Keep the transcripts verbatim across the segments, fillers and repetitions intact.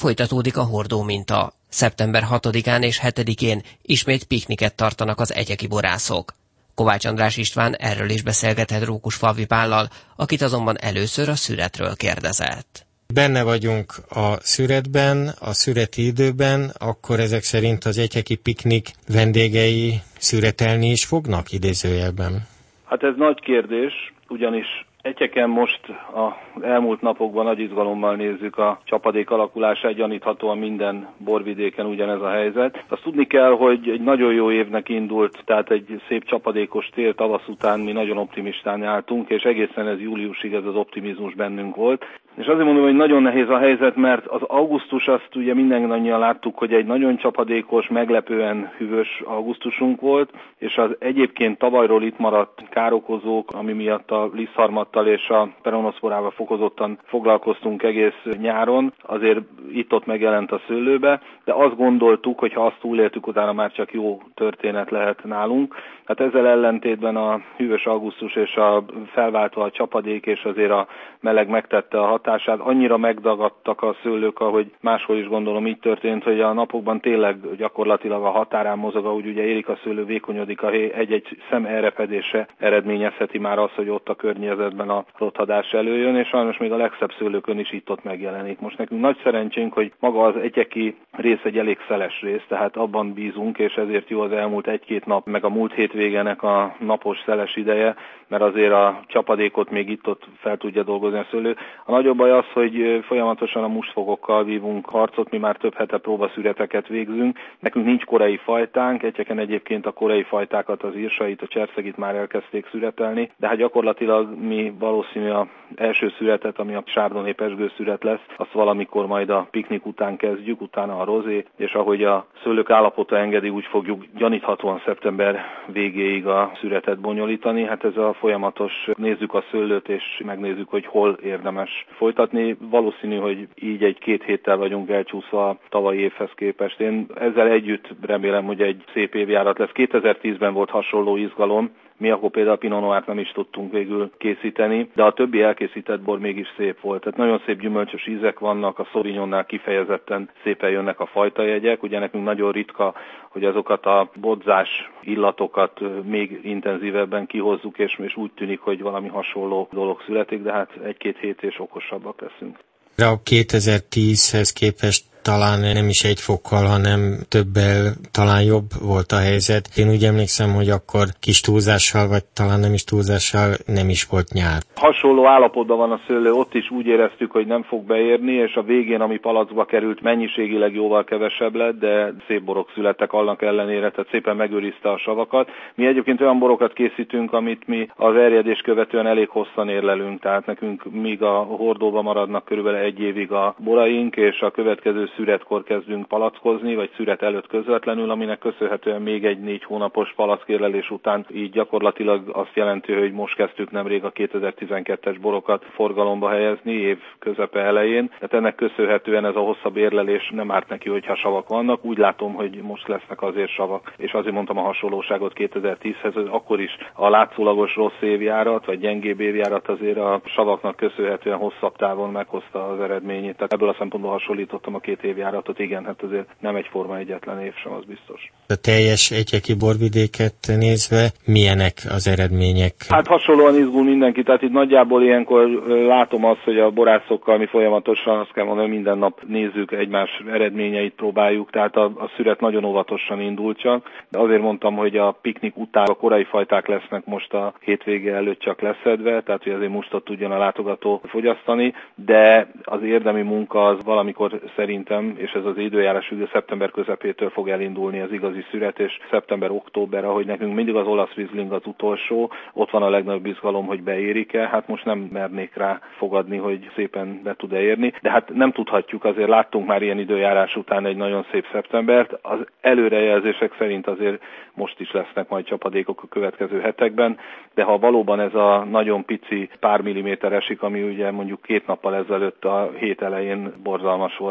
Folytatódik a hordó minta. szeptember hatodikán és hetedikén ismét pikniket tartanak az egyeki borászok. Kovács András István erről is beszélgetett Rókusfalvi Pállal, akit azonban először a szüretről kérdezett. Benne vagyunk a szüretben, a szüreti időben, akkor ezek szerint az egyeki piknik vendégei szüretelni is fognak idézőjelben? Hát ez nagy kérdés, ugyanis Egyeken most az elmúlt napokban nagy izgalommal nézzük a csapadék alakulását, gyaníthatóan minden borvidéken ugyanez a helyzet. Azt tudni kell, hogy egy nagyon jó évnek indult, tehát egy szép csapadékos tél tavasz után mi nagyon optimistán álltunk, és egészen ez júliusig ez az optimizmus bennünk volt. És azért mondom, hogy nagyon nehéz a helyzet, mert az augusztus azt ugye mindannyian láttuk, hogy egy nagyon csapadékos, meglepően hűvös augusztusunk volt, és az egyébként tavalyról itt maradt károkozók, ami miatt a lisztharmattal és a peronoszporával fokozottan foglalkoztunk egész nyáron, azért itt-ott megjelent a szőlőbe, de azt gondoltuk, hogy ha azt túléltük, utána már csak jó történet lehet nálunk. Hát ezzel ellentétben a hűvös augusztus és a felváltva a csapadék és azért a meleg megtette a hatását, annyira megdagadtak a szőlők, ahogy máshol is gondolom így történt, hogy a napokban tényleg gyakorlatilag a határán mozog, ahogy ugye érik a szőlő, vékonyodik a hely, egy-egy szem elrepedése eredményezheti már azt, hogy ott a környezetben a rothadás előjön, és sajnos még a legszebb szőlőkön is itt-ott megjelenik. Most nekünk nagy szerencsénk, hogy maga az egyeki rész egy elég szeles rész, tehát abban bízunk, és ezért jó az elmúlt egy-két nap, meg a múlt hétvégének a napos szeles ideje, mert azért a csapadékot még itt-ott fel tudja dolgozni a szőlő. A nagyobb baj az, hogy folyamatosan a mustfogokkal vívunk harcot, mi már több hete próbaszüreteket végzünk. Nekünk nincs korai fajtánk, egyeken egyébként a korai fajtákat, az írsait, a cserszegit már elkezdték szüretelni, de hát gyakorlatilag mi valószínű az első szüretet, ami a sárdonné pezsgő szüret lesz, azt valamikor majd a piknik után kezdjük, utána a rozé, és ahogy a szőlők állapota engedi, úgy fogjuk gyaníthatóan szeptember végéig a szüretet bonyolítani. Hát ez a folyamatos, nézzük a szőlőt és megnézzük, hogy hol érdemes folytatni. Valószínű, hogy így egy-két héttel vagyunk elcsúszva a tavalyi évhez képest. Én ezzel együtt remélem, hogy egy szép évjárat lesz. kétezer-tízben volt hasonló izgalom, mi akkor például a Pinot Noirt nem is tudtunk végül készíteni, de a többi elkészített bor mégis szép volt. Tehát nagyon szép gyümölcsös ízek vannak, a Sauvignonnál kifejezetten szépen jönnek a fajtajegyek. Ugye nekünk nagyon ritka, hogy azokat a bodzás illatokat még intenzívebben kihozzuk, és, és úgy tűnik, hogy valami hasonló dolog születik, de hát egy-két hét és okosabbak leszünk. A kétezer-tízhez képest talán nem is egy fokkal, hanem többel talán jobb volt a helyzet. Én úgy emlékszem, hogy akkor kis túlzással, vagy talán nem is túlzással nem is volt nyár. Hasonló állapotban van a szőlő, ott is úgy éreztük, hogy nem fog beérni, és a végén, ami palacba került, mennyiségileg jóval kevesebb lett, de szép borok születtek annak ellenére, tehát szépen megőrizte a savakat. Mi egyébként olyan borokat készítünk, amit mi az erjedés követően elég hosszan érlelünk, tehát nekünk míg a hordóba maradnak körülbelül egy évig a boraink, és a következő szüretkor kezdünk palackozni, vagy szüret előtt közvetlenül, aminek köszönhetően még egy négy hónapos palackérlelés után így gyakorlatilag azt jelenti, hogy most kezdtük nemrég a kétezer-tizenkettes borokat forgalomba helyezni, év közepe elején. Tehát ennek köszönhetően ez a hosszabb érlelés nem árt neki, hogyha savak vannak. Úgy látom, hogy most lesznek azért savak, és azért mondtam a hasonlóságot kétezer-tízhez, hogy akkor is a látszólagos rossz évjárat, vagy gyengébb évjárat azért a savaknak köszönhetően hosszabb távon meghozta az eredményét. Tehát ebből a szempontból hasonlítottam a két évjáratot, igen, hát azért nem egyforma egyetlen év sem, az biztos. A teljes egyeki borvidéket nézve milyenek az eredmények? Hát hasonlóan izgul mindenki, tehát itt nagyjából ilyenkor látom azt, hogy a borászokkal mi folyamatosan, azt kell mondani, minden nap nézzük egymás eredményeit, próbáljuk, tehát a, a szüret nagyon óvatosan indult csak. De azért mondtam, hogy a piknik után a korai fajták lesznek most a hétvége előtt csak leszedve, tehát hogy azért mustot tudjon a látogató fogyasztani, de az érdemi munka az valamikor szerintem, és ez az időjárás ugye szeptember közepétől fog elindulni az igazi szüret, és szeptember-október, ahogy nekünk mindig az olasz Riesling az utolsó, ott van a legnagyobb izgalom, hogy beérik-e, hát most nem mernék rá fogadni, hogy szépen be tud-e érni, de hát nem tudhatjuk, azért láttunk már ilyen időjárás után egy nagyon szép szeptembert, az előrejelzések szerint azért most is lesznek majd csapadékok a következő hetekben, de ha valóban ez a nagyon pici pár milliméter esik, ami ugye mondjuk két nappal ezelőtt a hét elején borzalmas volt, tehát gyakorlatilag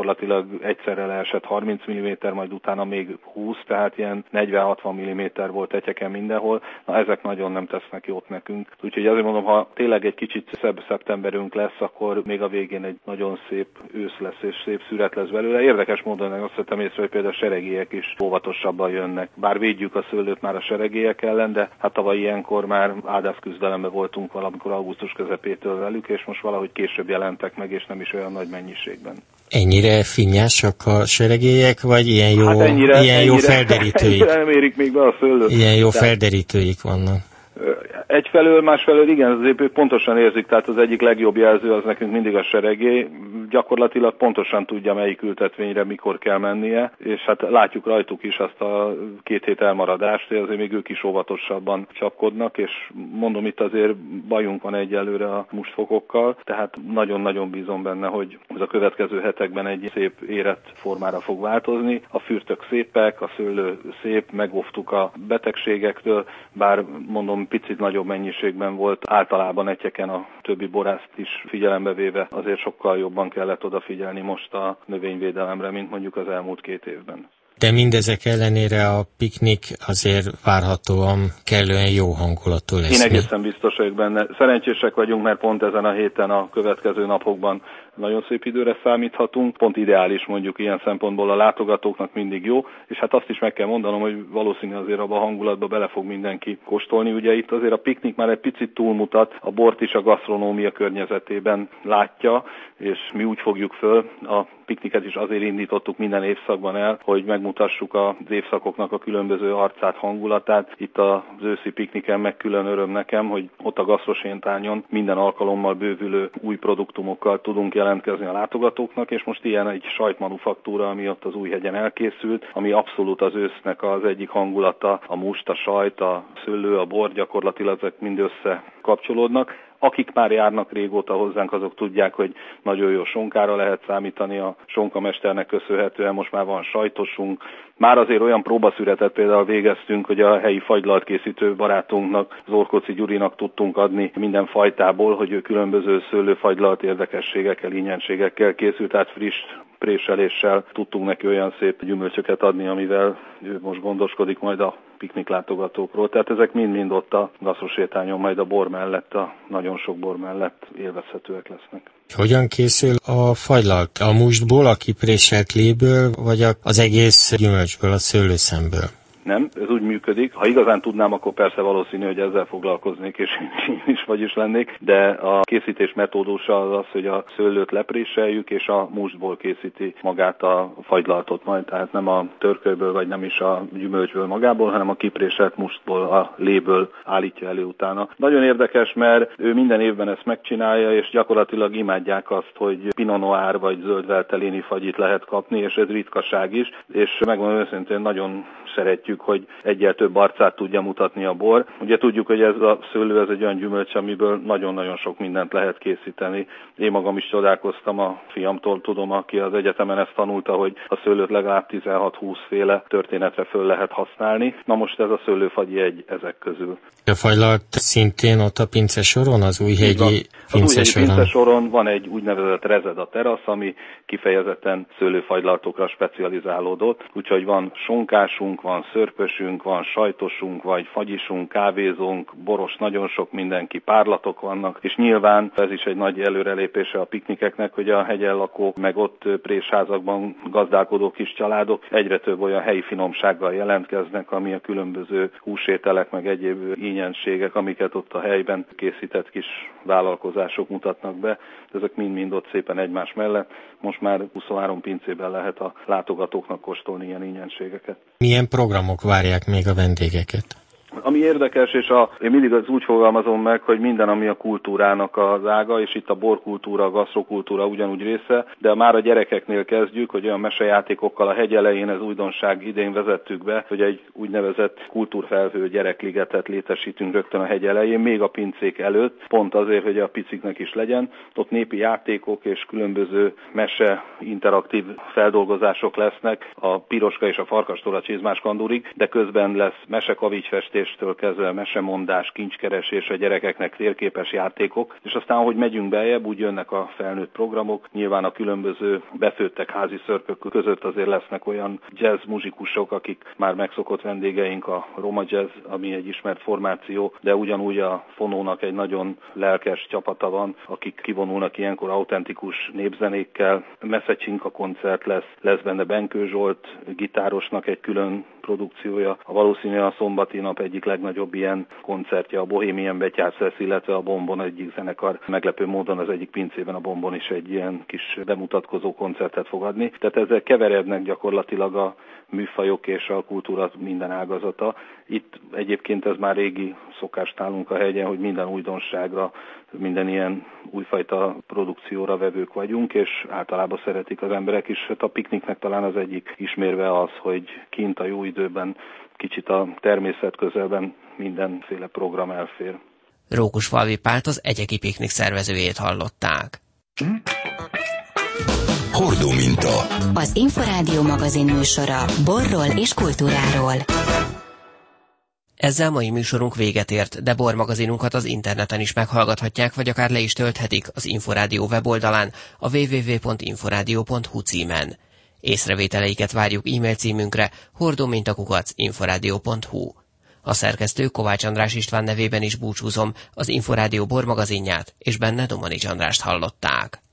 gyakorlatilag egyszerre leesett harminc milliméter, majd utána még húsz, tehát ilyen negyven-hatvan milliméter volt Etyeken mindenhol. Na ezek nagyon nem tesznek jót nekünk. Úgyhogy azért mondom, ha tényleg egy kicsit szebb szeptemberünk lesz, akkor még a végén egy nagyon szép ősz lesz és szép szüret lesz belőle. Érdekes módon azt vettem észre, hogy például a seregélyek is óvatosabban jönnek. Bár védjük a szőlőt már a seregélyek ellen, de hát tavaly ilyenkor már áldászküzdelemben voltunk valamikor augusztus közepétől velük, és most valahogy később jelentek meg, és nem is olyan nagy mennyiségben. Ennyire finnyásak a seregélyek, vagy ilyen jó, hát ennyire, ilyen ennyire, jó felderítőik? Ennyire nem érik még be a szőlőt. Ilyen jó tehát felderítőik vannak. Egyfelől, másfelől igen, azért pontosan érzik, tehát az egyik legjobb jelző az nekünk mindig a seregély. Gyakorlatilag pontosan tudja, melyik ültetvényre mikor kell mennie, és hát látjuk rajtuk is azt a két hét elmaradást, hogy azért még ők is óvatosabban csapkodnak, és mondom, itt azért bajunk van egyelőre a mustfokokkal, tehát nagyon-nagyon bízom benne, hogy ez a következő hetekben egy szép érett formára fog változni. A fürtök szépek, a szőlő szép, megóvtuk a betegségektől, bár mondom, picit nagyobb mennyiségben volt általában Etyeken a többi borászt is figyelembe véve, azért sokkal jobban kellett odafigyelni most a növényvédelemre, mint mondjuk az elmúlt két évben. De mindezek ellenére a piknik azért várhatóan kellően jó hangulatú lesz. Én egészen biztos vagyok benne. Szerencsések vagyunk, mert pont ezen a héten a következő napokban nagyon szép időre számíthatunk. Pont ideális mondjuk ilyen szempontból a látogatóknak mindig jó, és hát azt is meg kell mondanom, hogy valószínűleg azért abban a hangulatba bele fog mindenki kóstolni. Ugye itt azért a piknik már egy picit túlmutat, a bort is a gasztronómia környezetében látja, és mi úgy fogjuk föl, a pikniket is azért indítottuk minden évszakban el, hogy megmutassuk az évszakoknak a különböző arcát, hangulatát. Itt az őszi pikniken meg külön öröm nekem, hogy ott a gasztroséntányon minden alkalommal bővülő új produktumokkal tudunk jelentkezni a látogatóknak, és most ilyen egy sajtmanufaktúra, ami ott az Újhegyen elkészült, ami abszolút az ősznek az egyik hangulata, a must, a sajt, a szőlő, a bor, gyakorlatilag ezek mind összekapcsolódnak. Akik már járnak régóta hozzánk, azok tudják, hogy nagyon jó sonkára lehet számítani, a sonkamesternek köszönhetően most már van sajtosunk. Már azért olyan próbaszüretet például végeztünk, hogy a helyi fagylalt készítő barátunknak, Zorkóci Gyurinak tudtunk adni minden fajtából, hogy ő különböző szőlőfagylalt érdekességekkel, ingyenségekkel készült, tehát friss préseléssel tudtunk neki olyan szép gyümölcsöket adni, amivel ő most gondoskodik majd a pikniklátogatókról. Tehát ezek mind-mind ott a gasztrosétányon, majd a bor mellett, a nagyon sok bor mellett élvezhetőek lesznek. Hogyan készül a fagylalt? A mustból, a kipréselt léből, vagy az egész gyümölcsből, a szőlőszemből? Nem, ez úgy működik. Ha igazán tudnám, akkor persze valószínű, hogy ezzel foglalkoznék, és én is vagy is lennék, de a készítés metódusa az az, hogy a szőlőt lepréseljük, és a mustból készíti magát a fagylaltot majd, tehát nem a törkölyből, vagy nem is a gyümölcsből magából, hanem a kipréselt mustból, a léből állítja elő utána. Nagyon érdekes, mert ő minden évben ezt megcsinálja, és gyakorlatilag imádják azt, hogy Pinot Noir vagy zöld velteléni fagyit lehet kapni, és ez ritkaság is, és megmondom őszintén, nagyon szeretjük, hogy egyel több arcát tudja mutatni a bor. Ugye tudjuk, hogy ez a szőlő ez egy olyan gyümölcs, amiből nagyon-nagyon sok mindent lehet készíteni. Én magam is csodálkoztam, a fiamtól tudom, aki az egyetemen ezt tanulta, hogy a szőlőt legalább tizenhat-húsz féle történetre föl lehet használni. Na most ez a szőlőfagyi egy ezek közül. A fagylalt szintén ott a pincesoron, az Újhegyi pincesoron? Az pincesoron van egy úgynevezett rezeda terasz, ami kifejezetten szőlőfagylaltokra specializálódott, úgyhogy van sonkásunk, van szörpösünk, van sajtosunk, vagy fagyisunk, kávézónk, boros, nagyon sok mindenki, párlatok vannak, és nyilván ez is egy nagy előrelépése a piknikeknek, hogy a hegyen lakók, meg ott présházakban gazdálkodó kis családok egyre több olyan helyi finomsággal jelentkeznek, ami a különböző húsételek, meg egyéb ingyenségek, amiket ott a helyben készített kis vállalkozások mutatnak be. Ezek mind-mind ott szépen egymás mellett. Most már huszonhárom pincében lehet a látogatóknak kóstolni ilyen ingyenségeket. Milyen programok várják még a vendégeket? Ami érdekes, és a, én mindig az úgy fogalmazom meg, hogy minden, ami a kultúrának az ága, és itt a borkultúra, a gasztrokultúra ugyanúgy része, de már a gyerekeknél kezdjük, hogy olyan mesejátékokkal a hegy elején, ez újdonság, idén vezettük be, hogy egy úgynevezett kultúrfelhő gyerekligetet létesítünk rögtön a hegy elején, még a pincék előtt, pont azért, hogy a piciknek is legyen. Ott népi játékok és különböző mese interaktív feldolgozások lesznek, a piroska és a farkastól a csizmás kandurig, de közben lesz mesekavicsfestés, meséléstől kezdve mesemondás, kincskeresés, a gyerekeknek térképes játékok, és aztán, ahogy megyünk beljebb, úgy jönnek a felnőtt programok. Nyilván a különböző befőttek házi szörpök között azért lesznek olyan jazz muzsikusok, akik már megszokott vendégeink, a Roma Jazz, ami egy ismert formáció, de ugyanúgy a Fonónak egy nagyon lelkes csapata van, akik kivonulnak ilyenkor autentikus népzenékkel. Meszecsinka koncert lesz, lesz benne Benkő Zsolt, gitárosnak egy külön produkciója. A valószínűleg a szombati nap egyik legnagyobb ilyen koncertje, a Bohemian Betyárc lesz, illetve a Bombon egyik zenekar. Meglepő módon az egyik pincében, a Bombon is egy ilyen kis bemutatkozó koncertet fog adni. Tehát ezzel keverednek gyakorlatilag a műfajok és a kultúra minden ágazata. Itt egyébként ez már régi szokás nálunk a hegyen, hogy minden újdonságra, minden ilyen újfajta produkcióra vevők vagyunk, és általában szeretik az emberek is. Hát a pikniknek talán az egyik ismérve az, hogy kint a jó időben, kicsit a természet közelben mindenféle program elfér. Rókusfalvi Pált, az Egyeki Piknik szervezőjét hallották. Hordó minta. Az Inforádió magazin műsora borról és kultúráról. Ezzel mai műsorunk véget ért, de bormagazinunkat az interneten is meghallgathatják, vagy akár le is tölthetik az Inforádió weboldalán, a double-u double-u double-u pont inforádió pont hu címen. Észrevételeiket várjuk e-mail címünkre hordómintakukac inforádió pont hu. A szerkesztő Kovács András István nevében is búcsúzom, az Inforádió bormagazinját, és benne Domanics Andrást hallották.